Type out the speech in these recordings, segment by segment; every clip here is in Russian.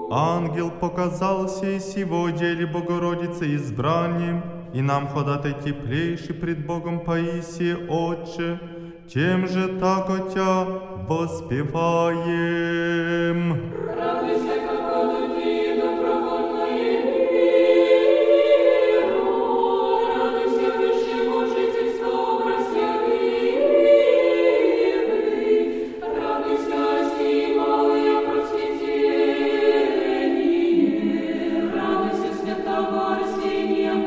Ангел показался и сего деле Богородице избранием, и нам ходатай теплейший пред Богом Паисие, Отче, тем же так Отя воспеваем. Радуйся, как одути добровольное миру, радуйся, высший Божительство образя веры, радуйся, оси малое просветление, радуйся, святого Арсения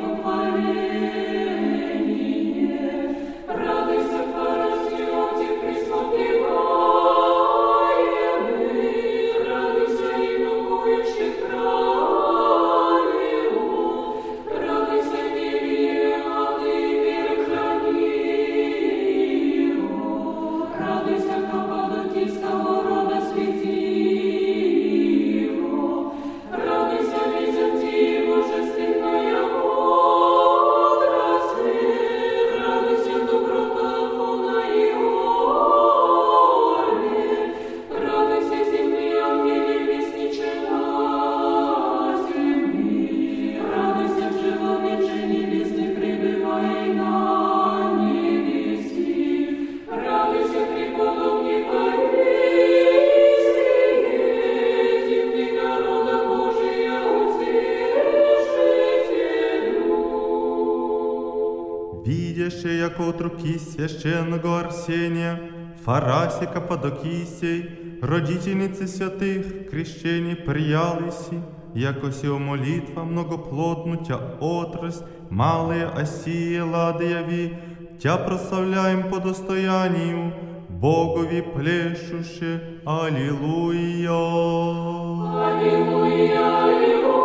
похваление, радуйся, поросенте присмотреваемый, радуйся, инукующий правилу, радуйся, Вильяды и верхранилу, радуйся, Каппадокийского рода светилу, радуйся, Византии божественная отрасль, радуйся, доброта Афона и Оли, радуйся, земли ангели вестниче на земли, радуйся, человече небесный, пребывай на небеси, радуйся, преподобный Паисие, дивный народа Божия утешителю. Видяще, яко от руки священного Арсения, Фараси Каппадокийсей, родительницы святых, крещений приялиси, яко сего молитва многоплотну тя отрасль, малые осие лады яви, тя прославляем по достоянию, Богови плещуще, Аллилуйя. Аллилуйя, аллилуйя,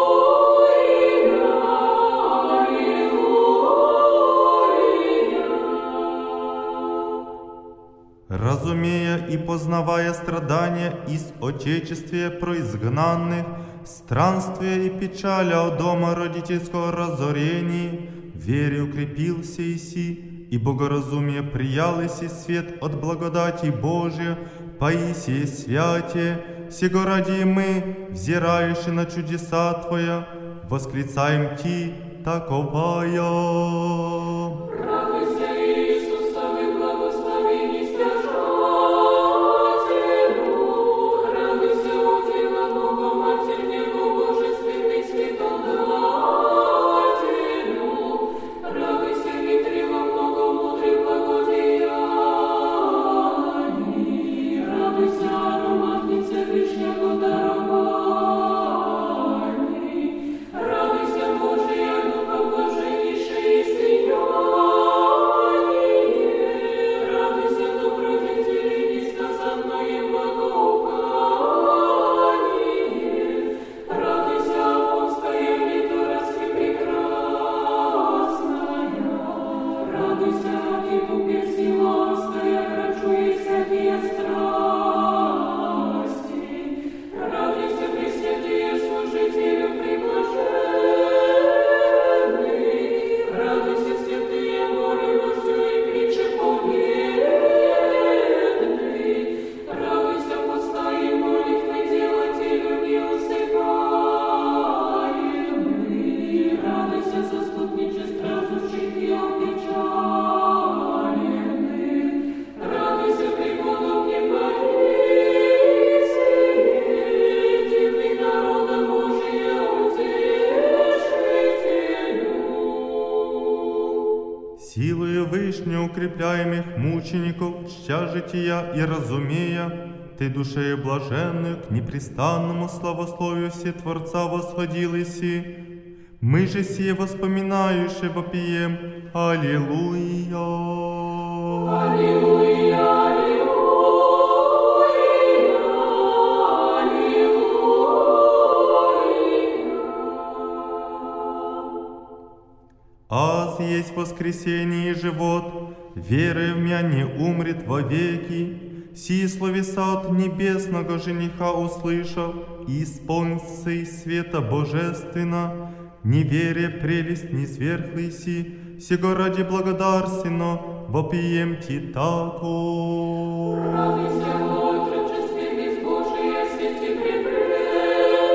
аллилуйя. Разумея и познавая страдания из отечествия произгнанных, странствия и печаля от дома родительского разорения, вере укрепился иси, и богоразумие приял иси свет от благодати Божия, Паисие святие, сего ради и мы, взирающие на чудеса Твоя, восклицаем Ти таковая. Радуйся, Иисусовы благословений стяжателю, радуйся, удела Бога Матерь Него божественный святодателю, радуйся, витрила много мудрых благодеяний, радуйся, ароматнице вышнего дарований, радуйся, Божия Духа блаженнейшей и сияние, радуйся, добродетели несказанное благоухание, радуйся, Афонская литораски прекрасная, радуйся, Архипупе Силанская, крачуя всякие страсти, радуйся, Пресвятые служители приблаженный, радуйся, святые горе вождю и кричи победный, радуйся, поста и молитвы делателю неусыпаемый, радуйся, заступниче страждущих и опечаленных, радуйся, преподобный Паисие, дивный народа Божия утешителю. Силою вышне укрепляемых мучеников, чтя жития и разумея, Ты душею блаженную к непрестанному славословию Всетворца восходилиси. Мы же сие воспоминающие вопием Аллилуйя. Аллилуйя, аллилуйя, аллилуйя. Аз есть воскресение и живот, верою в меня не умрет вовеки. Сии словеса от небесного жениха услышав, исполнится из света божественно, неверие прелесть не сверхлыси, сего ради благодарственно вопием Ти тако. Радуйся, отрочество безбожие, сети пребрежное,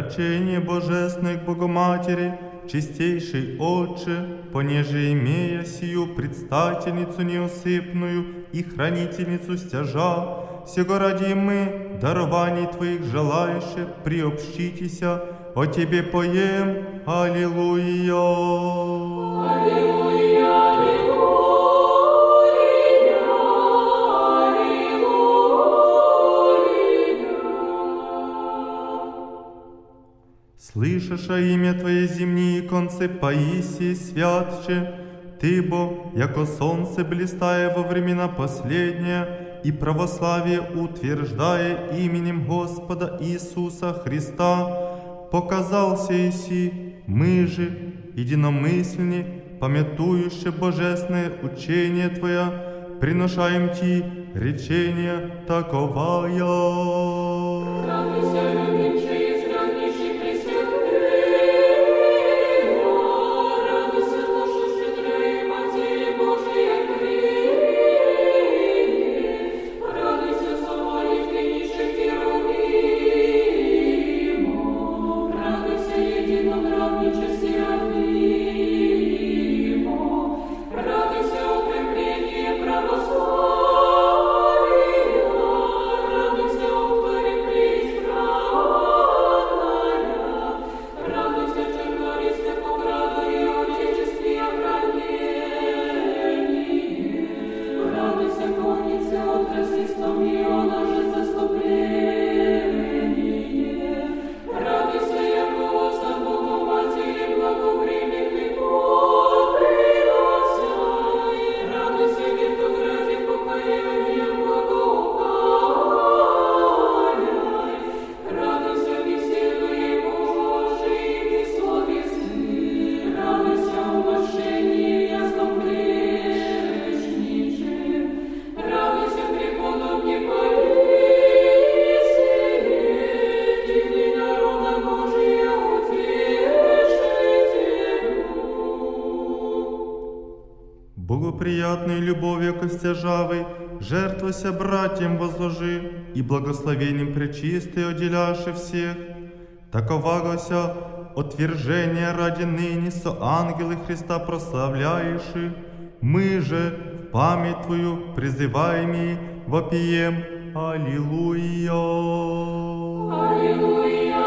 рачение божественное к Богоматери, чистейший Отче, понеже имея сию предстательницу неусыпную и хранительницу стяжа, сего ради мы, дарований Твоих желающих, приобщитеся, о Тебе поем, Аллилуйя. Аллилуйя, Слышаша имя Твое земные концы Паисии святче, Ты, бо, яко солнце блистая во времена последние, и православие утверждая именем Господа Иисуса Христа, показался иси, мы же, единомысленни, памятующе божественное учение Твое, приношаем Ти речение таковая. радуйся, любимче, изряднейший Пресвятый, радуйся, душу щедрой Матери Божией Христе, радуйся, самолюбивейший Херувиму, радуйся, единоградниче Серафиму, радуйся, укрепление православия, радуйся, утвори преизбранная, радуйся, чернорисце по граду и отечестве охранение, радуйся, коннице отрасли стомиона же заступление, радуйся, яко за Богу Матери благовременный год приносяй, радуйся, вертограде покаяния благоуханяй, радуйся, веселье Божиими словесы, радуйся, умощение ясном грешниче, радуйся, преподобне Паисии, дивный народа Божия утешителю. Богоприятной любовью костяжавой, жертвуйся братьям возложи, и благословением пречистой отделяши всех. Таковагося отвержение ради ныне со ангелы Христа прославляеши, мы же в память Твою призываемые вопием Аллилуйя. Аллилуйя,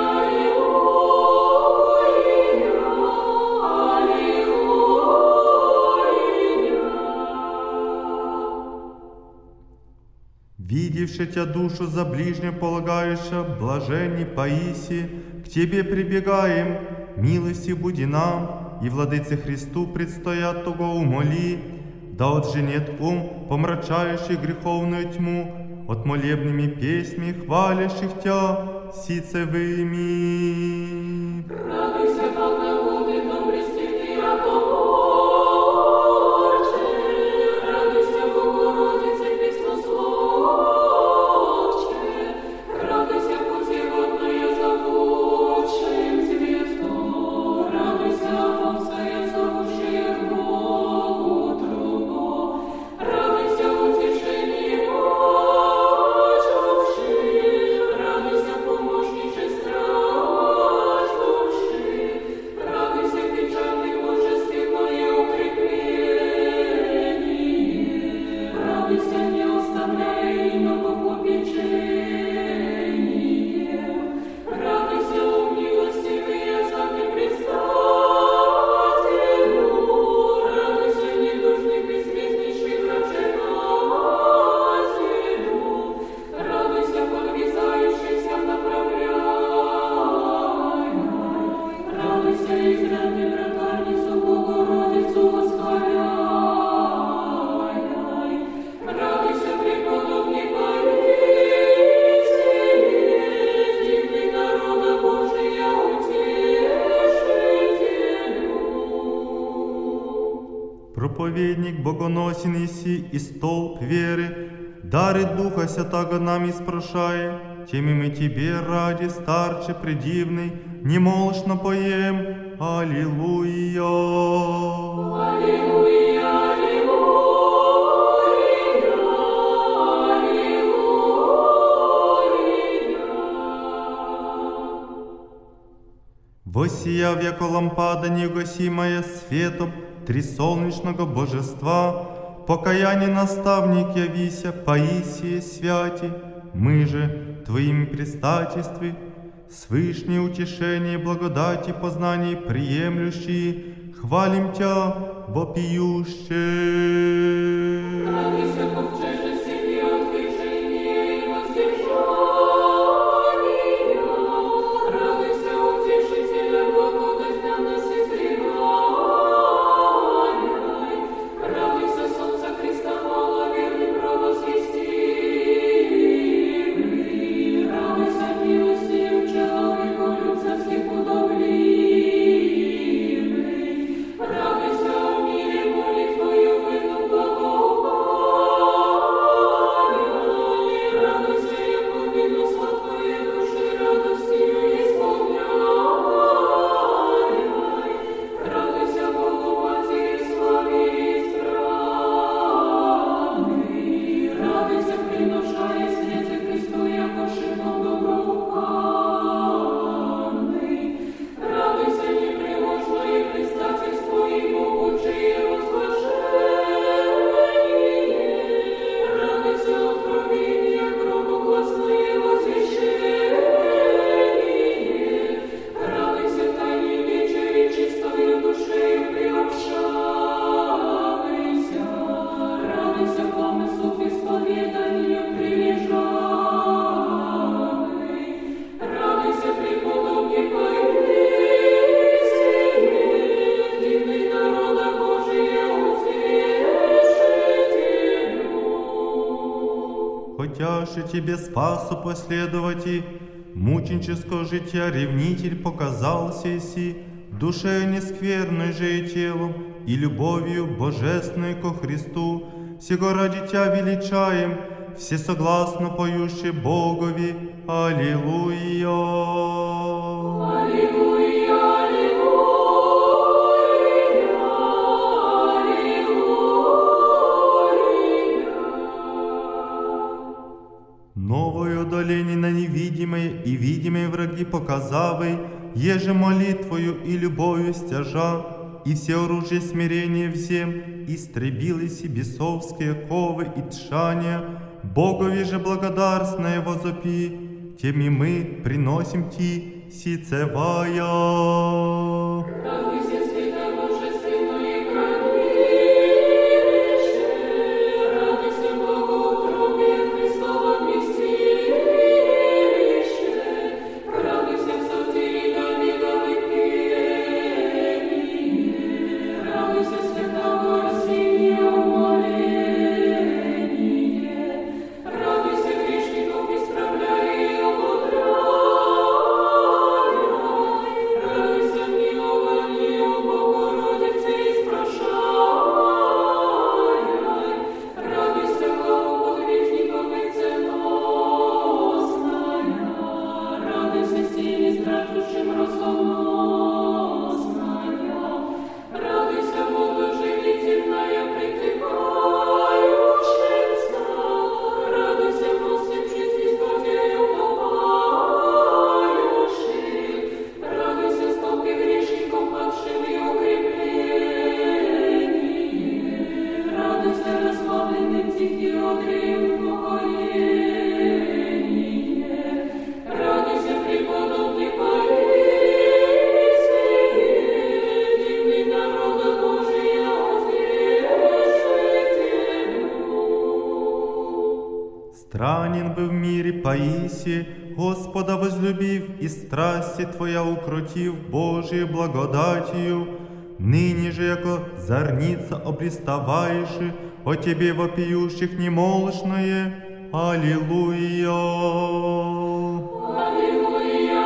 Видевши Тя душу за ближнего полагающая, блаженней Паисии, к Тебе прибегаем, милости буди нам, и Владыце Христу предстоят того умоли, да отженет ум, помрачающий греховную тьму, от молебными песнями, хвалящих Тя сицевыми. радуйся, благоугодный дом пресвятый Ратоборче, радуйся, Богородице Христословче, радуйся, путеводная зовущая звезду, радуйся, Афонская зовущая Богу трубу, радуйся, утешение почивших, радуйся, помощниче страждущих, радуйся, печальных божественное укрепление, радуйся, не оставляя иного попечения, радуйся, о милостивый язык предстателю, радуйся, недужный безвестнейший врачевателю, радуйся, подвязающийся направляемой, радуйся, изрядный вратарницу Богородицу восхваляй, радуйся, преподобный Паисий, дивный народа Божия утешителю. Проповедник богоносен иси и столб веры, дары Духа Святаго нам испрошае, теми мы Тебе ради, старче предивный, немолчно поем Аллилуйя. Аллилуйя, аллилуйя, аллилуйя. сияв, яко лампада негасимая светом трисолнечного божества, покаяние наставник явися, Паисие святи, мы же Твоими предстательстве, свышнее утешение, благодати, познаний приемлющие, хвалим Тя вопиюще. Радуйся, ковчеже себе отвержения и воздержания. Радуйся, утешителя, благодать на нас изливай. Радуйся, солнце Христа, маловерный провозвестивый. Радуйся, милостью человеку, любца всех удобливый. Радуйся, о мире молитвою выну благоволия. Радуйся, яко вину сладкое души радостью исполняй. Радуйся, Богу Матери, славе и страны. Радуйся, приношая свете Христу, яко шином доброуханный. Радуйся, непреложное предстательство и могучее возглашение. Радуйся, откровение, громогласное возвещение. Радуйся, тайне вечери, чистою душею приобщайся. Радуйся, помыслов исповеданию прилежанный. Радуйся, преподобный Паисие, дивный народа Божия утешителю. Хотяши Тебе спасу последовати, мученического життя ревнитель показался си, душе нескверной же и телом, и любовью божественной ко Христу, сего ради Тя величаем, всесогласно поющие Богови, Аллилуйя. Аллилуйя, Новое удаление на невидимые и видимые враги показавы, еже молитвою и любовью стяжа, и все оружие смирения всем, истребились и бесовские ковы и тшания, Богови же благодарственное возопи, тем и мы приносим Ти сицевая. Радуйся, святое божественное хранилище, радуйся, благоутробие Христово вместилище, радуйся, псалтири Давидовы пение, радуйся, святого Арсения умоление, радуйся, грешников исправляй и ободряй, радуйся, милованию Богородицы испрошай, радуйся, главу подвижников и ценосная, радуйся, силе страждущим разумносная, радуйся, водоживительная притыкающаяся, радуйся, мостившись Господею попающий, радуйся, столпе грешников падшим и укрепление, радуйся, расслабленным тихий одреем упокоение, радуйся, преподобный Паисие, дивный народа Божия утешителю. Странен бы в мире Паисие, Господа возлюбив и страсти Твоя укротив Божией благодатью, ныне же, яко зорница облиставаешь, о Тебе вопиющих немолчное, Аллилуйя. Аллилуйя,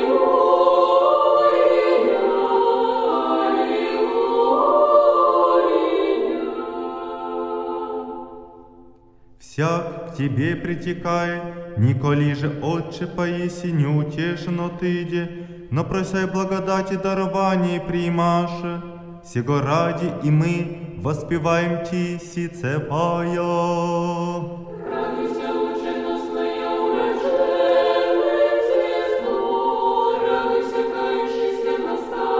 аллилуйя. Всяк к Тебе притекает, николи же, Отче Паисий, не утешено Тыде, но просяй благодати дарования и приимаше, сего ради и мы воспеваем Ти сицевая. Радуйся, лученосная уроженница, радуйся, кающийся наставник.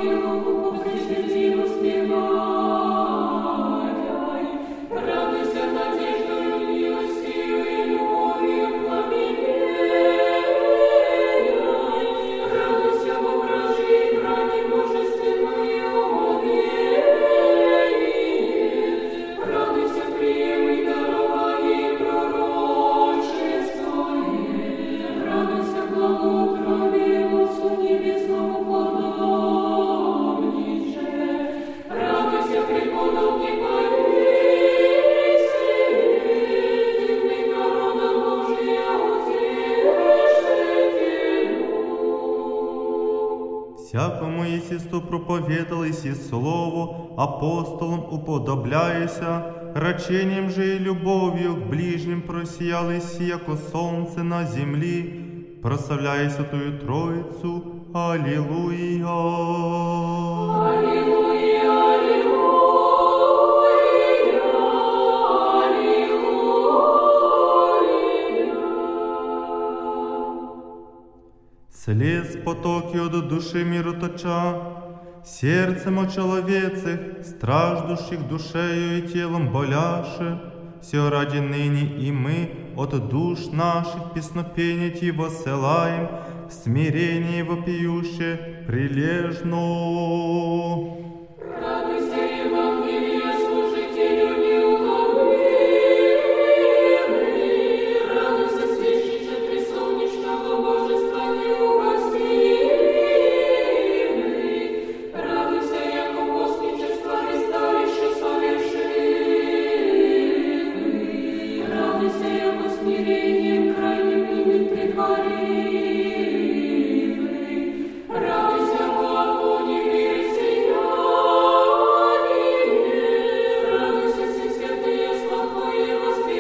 Елову по Пресвятину спевай. Радуйся надеждою, милостью и любовью пламенея. Радуйся во вражьей брани божественной омовении. Радуйся, приемлй дарование пророчествует. Радуйся, благоутробием Отцу Небесному подобниче. Радуйся, преподобный Паисий, дивный народа Божия утешителю. Всякому естеству проповедал иси слово, апостолам уподобляяся, рачением же и любовью к ближним просиял иси, яко солнце на земли, прославляя Святую Троицу. Аллилуйя! Аллилуйя, аллилуйя, аллилуйя. Слез потоки от души мироточа, сердцем о человецах, страждущих душею и телом боляше, все ради ныне и мы от душ наших песнопения Ти воссылаем, в смирении вопиюще прилежно. Радуйся, Евангелие, служителю неутомимый. Радуйся, священниче пресолнечного божества неугасимый. Радуйся, яко постничество ресталище совершимый. Радуйся, яко смирением крайним ими предваримый. Радуйся, во Афоне мир сияние. Радуйся, все святые, славное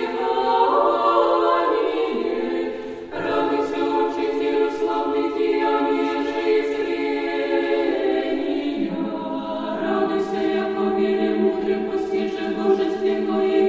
воспевание. Радуйся, Учителю, славных деяний жизнения. Радуйся, яко вере мудре постиже божественное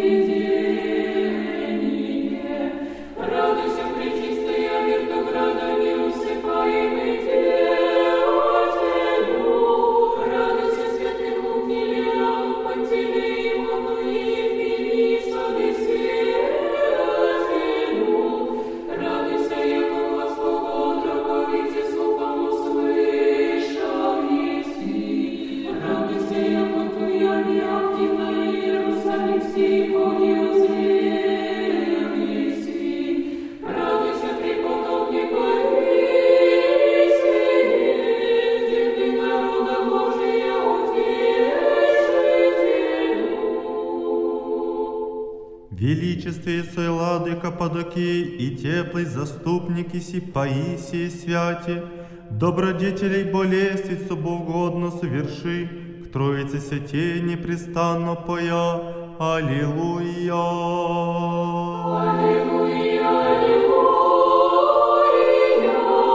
видение. Радуйся, пречистая вертограда неусыпаемый Деятелю. Радуйся, святым лук Нелеону, Пантелеимону и Ефимису Свидетелю. Радуйся, яко глас Бога от роговицы слухом услышал еси. Радуйся, яко Твоя неактивна Иерусалимский иконе узрел еси. Радуйся, преподобный Паисий, дивный народа Божия утешителю. Величестве сой лады Каппадокии и теплый заступник иси Паисии святи, добродетелей болествицу богоугодно соверши, к Троице Святей непрестанно поя. Аллилуйя! Аллилуйя, аллилуйя,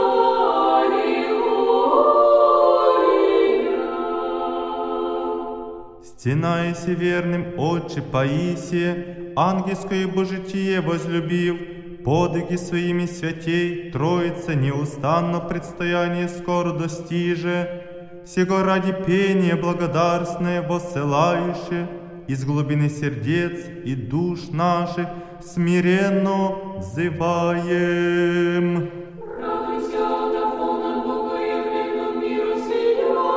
аллилуйя. Стенаясь верным Отче Паисие, ангельское божитие возлюбив, подвиги своими святей, Троица неустанно предстояние скоро достиже, сего ради пения благодарственное воссылающее, из глубины сердец и душ наших смиренно взываем. Радуйся от Афона, богоявленном миру сияй.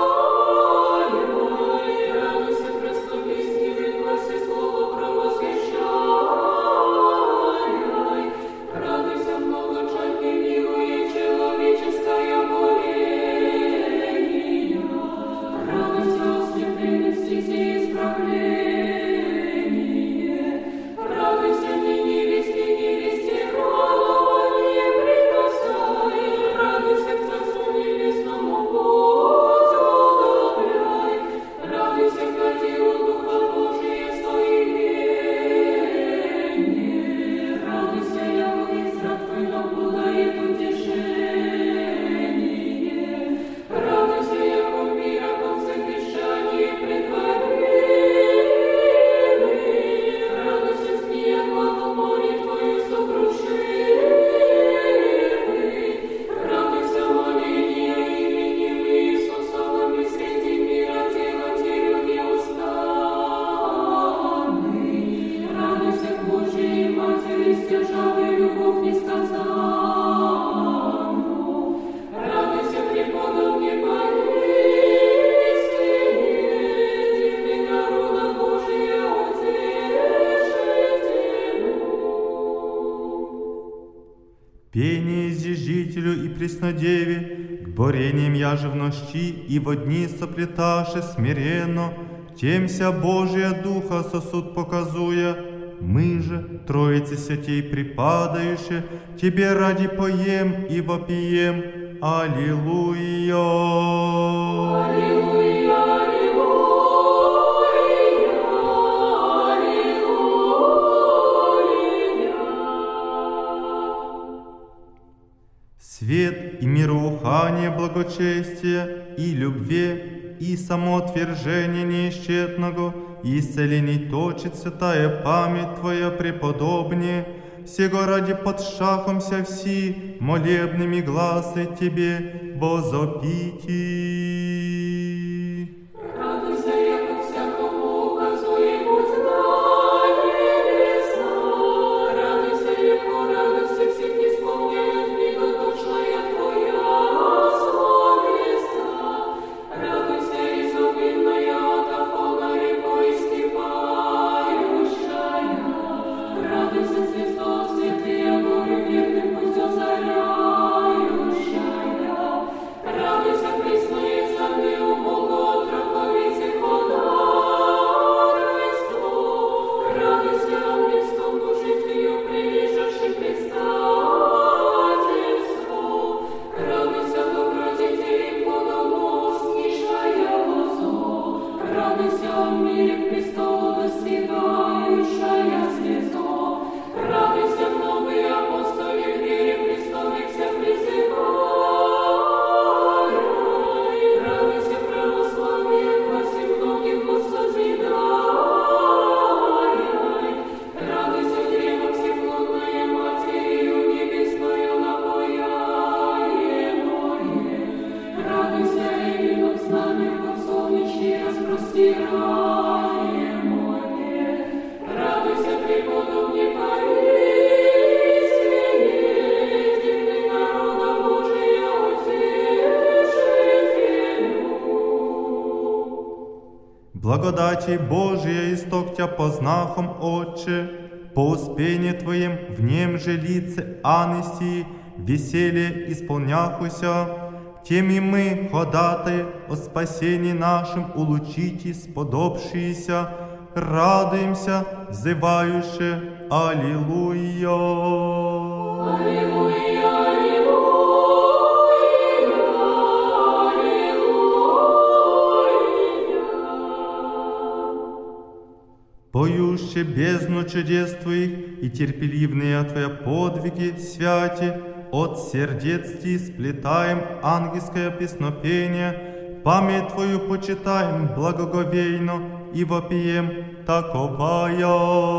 Радуйся, преступнистивый гласе слово провозглашай. Радуйся, многочатный милует человеческая болезнь. Радуйся, ослепленный в стезе исправление. Радуйся, невесте, радование Преснодеве, к борениям яже в нощи и во дни соплеташе смиренно, темся Божия Духа сосуд показуя, мы же, Троице Святей припадающие, Тебе ради поем и вопием. Аллилуйя! Аллилуйя, аллилуйя, аллилуйя. Свет и мироухание, благочестия и любви, и самоотвержение неисчетного, и исцелений точит святая память Твоя преподобнее, сего ради под шахомся все молебными гласы Тебе возопити. Радуйся, яко всякому указує будь на небеса. Радуйся, яко радуйся всех исполняют благодушная Твоя совестна. Радуйся, изумленная от Афона рекой скипающая. Радуйся, звезда святые горы верным путь озаряющая. Радуйся, пресная зады у Бога отроковице ходатайство. Радуйся, ангельском душителю прилежавший предстательство. Радуйся, добродетели плодоноснейшая лозо. Радуйся, в мире к престолу достигающая слезо. Радуйся, новый апостоле к вере Христовых вся призывая. Радуйся, православие, гласе многих воссозидая. Радуйся, древо всеплодное Матерью небесною напояемое. Радуйся, Эллином знамен под солнечный распростираемое. Радуйся, преподобный Паисий, дивный народа Божия утешителю. Благодати Божия исток Тя познахом, Отче, по успении Твоим в нем же лице Анисии веселье исполняхуся, тем и мы, ходатай о спасении нашим, улучите сподобшиеся, радуемся, взывающе Аллилуйя. Аллилуйя, аллилуйя, аллилуйя. Поюще бездну чудес Твоих и терпеливные Твоя подвиги, святи, от сердец Ти сплетаем ангельское песнопение, память Твою почитаем благоговейно и вопием таковая.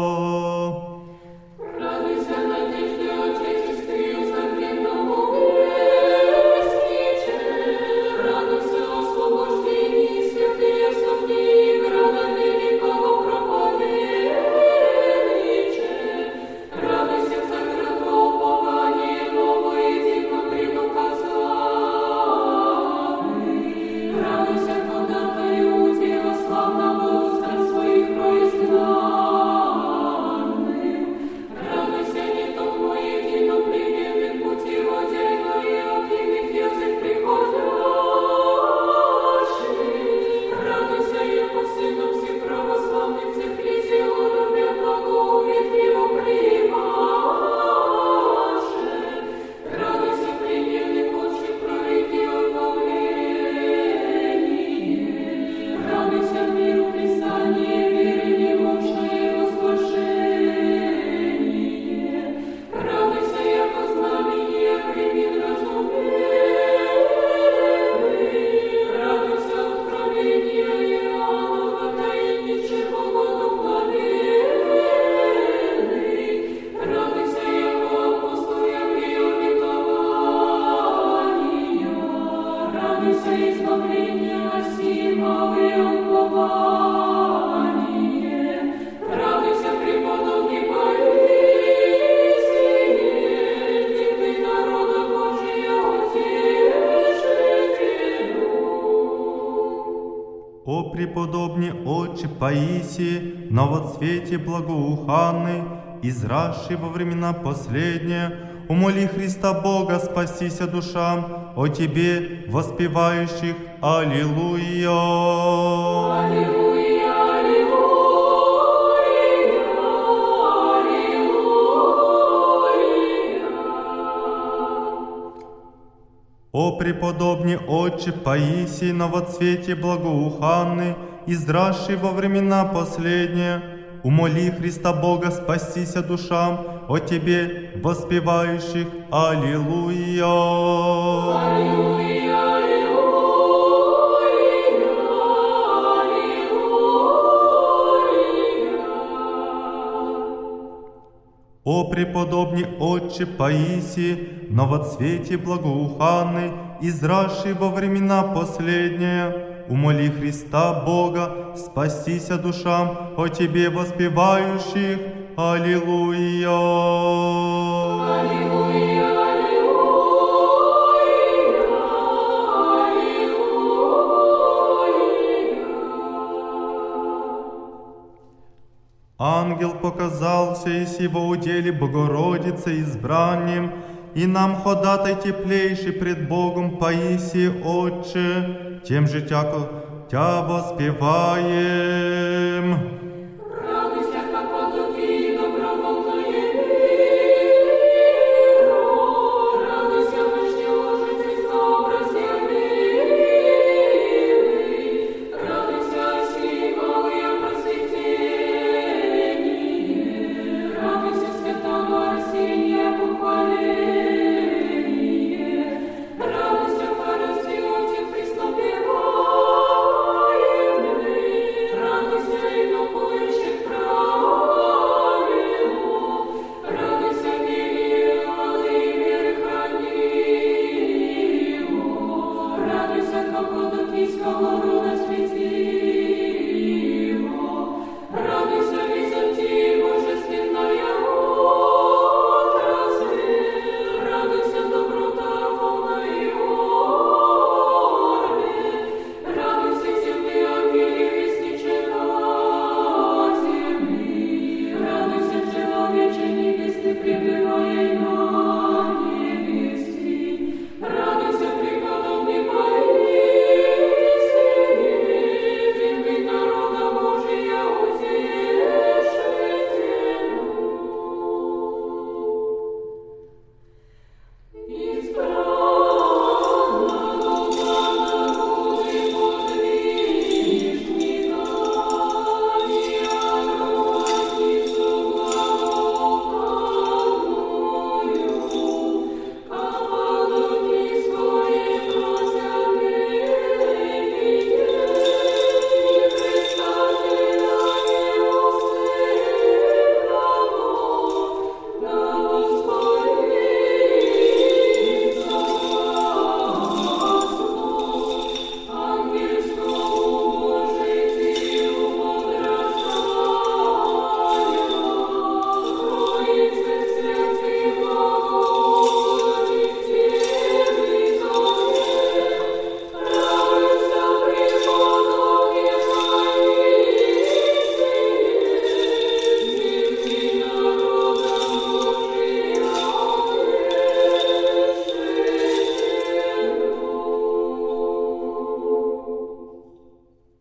Радуйся, надежде Отечествию, забвенному вестниче. Радуйся, освобождении, святые Софии, града великого проповедниче. Радуйся, закрыто упование новое, едино предуказанный. Радуйся, ходатаю дела славного уста своих произгнанных. Радуйся, не тому едино племенных путеводяй, но и от иных язык приходящих. Радуйся, яко сыном всех православных всех христианов, благоуветливо приимаше. Радуйся, плененных отче, прорыки обновление. Радуйся, миру писание, веры немощное возглашение. Радуйся, яко знамение времен разуменный. Радуйся, откровение Иоаннова, таинниче богодухновенный. Радуйся, яко апостол Явлей обетования. Радуйся, избавление Насимовое упование. Радуйся, преподобный Паисий, дивный народа Божия утешителю. О преподобный Отче Паисии, новоцвете благоуханный, израсший во времена последние, умоли Христа Бога, спасися душам, о Тебе, воспевающих, Аллилуйя. Аллилуйя, аллилуйя, аллилуйя. О преподобный Отче Паисий, новоцвете благоуханный, издрасший во времена последние, умоли Христа Бога, спастися душам, о Тебе, воспевающих, Аллилуйя. Аллилуйя, аллилуйя, аллилуйя. О преподобный Отче Паисий, новоцвете благоуханный, израсший во времена последние, умоли Христа Бога, спастися душам, о Тебе, воспевающих, Аллилуйя. Аллилуйя, аллилуйя, аллилуйя. Ангел показался и сего уделе Богородице избранним, и нам ходатай теплейший пред Богом Паисий, Отче, тем же Тя воспеваем. Радуйся, как подуки добровольное миру, радуйся, мощи ложить Христа образе милый, радуйся, символы просветления, радуйся, святого Арсения похваление, радуйся, Фарисеоте Христопеваемый, радуйся, инокующих правилу, радуйся, Гилии, Владимир хранилу, радуйся, Каппадокийского рода.